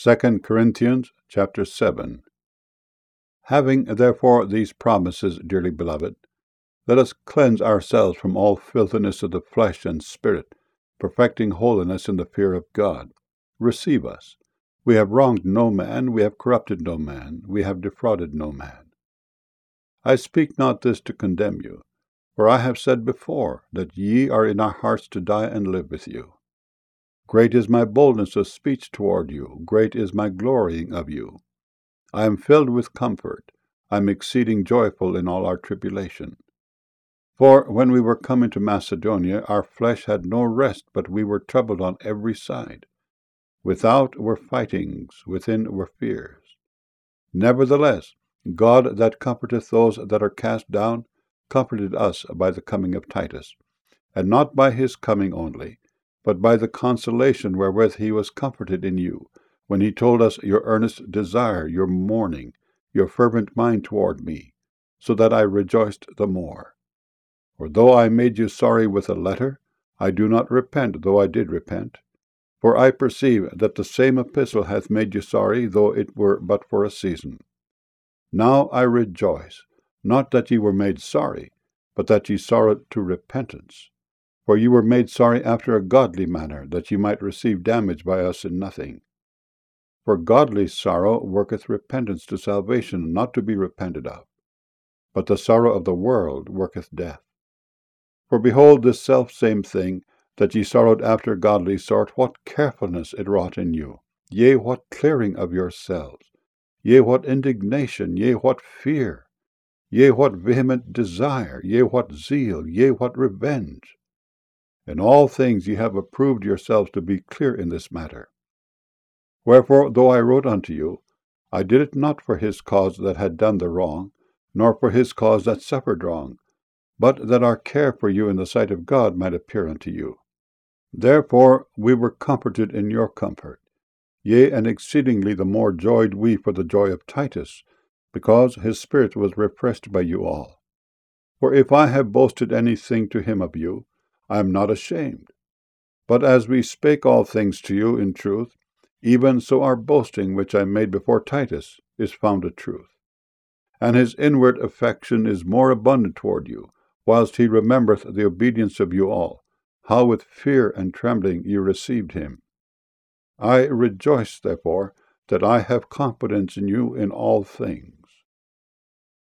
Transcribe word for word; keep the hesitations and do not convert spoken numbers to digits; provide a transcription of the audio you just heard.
Second Corinthians chapter seven. Having therefore these promises, dearly beloved, let us cleanse ourselves from all filthiness of the flesh and spirit, perfecting holiness in the fear of God. Receive us. We have wronged no man, we have corrupted no man, we have defrauded no man. I speak not this to condemn you, for I have said before that ye are in our hearts to die and live with you. Great is my boldness of speech toward you, great is my glorying of you. I am filled with comfort, I am exceeding joyful in all our tribulation. For when we were come into Macedonia, our flesh had no rest, but we were troubled on every side. Without were fightings, within were fears. Nevertheless, God that comforteth those that are cast down, comforted us by the coming of Titus, and not by his coming only, but by the consolation wherewith he was comforted in you, when he told us your earnest desire, your mourning, your fervent mind toward me, so that I rejoiced the more. For though I made you sorry with a letter, I do not repent, though I did repent. For I perceive that the same epistle hath made you sorry, though it were but for a season. Now I rejoice, not that ye were made sorry, but that ye sorrowed to repentance. For ye were made sorry after a godly manner, that ye might receive damage by us in nothing. For godly sorrow worketh repentance to salvation, not to be repented of. But the sorrow of the world worketh death. For behold, this selfsame thing, that ye sorrowed after a godly sort, what carefulness it wrought in you! Yea, what clearing of yourselves! Yea, what indignation! Yea, what fear! Yea, what vehement desire! Yea, what zeal! Yea, what revenge! In all things ye have approved yourselves to be clear in this matter. Wherefore, though I wrote unto you, I did it not for his cause that had done the wrong, nor for his cause that suffered wrong, but that our care for you in the sight of God might appear unto you. Therefore we were comforted in your comfort. Yea, and exceedingly the more joyed we for the joy of Titus, because his spirit was refreshed by you all. For if I have boasted anything to him of you, I am not ashamed. But as we spake all things to you in truth, even so our boasting which I made before Titus is found a truth. And his inward affection is more abundant toward you, whilst he remembereth the obedience of you all, how with fear and trembling you received him. I rejoice, therefore, that I have confidence in you in all things.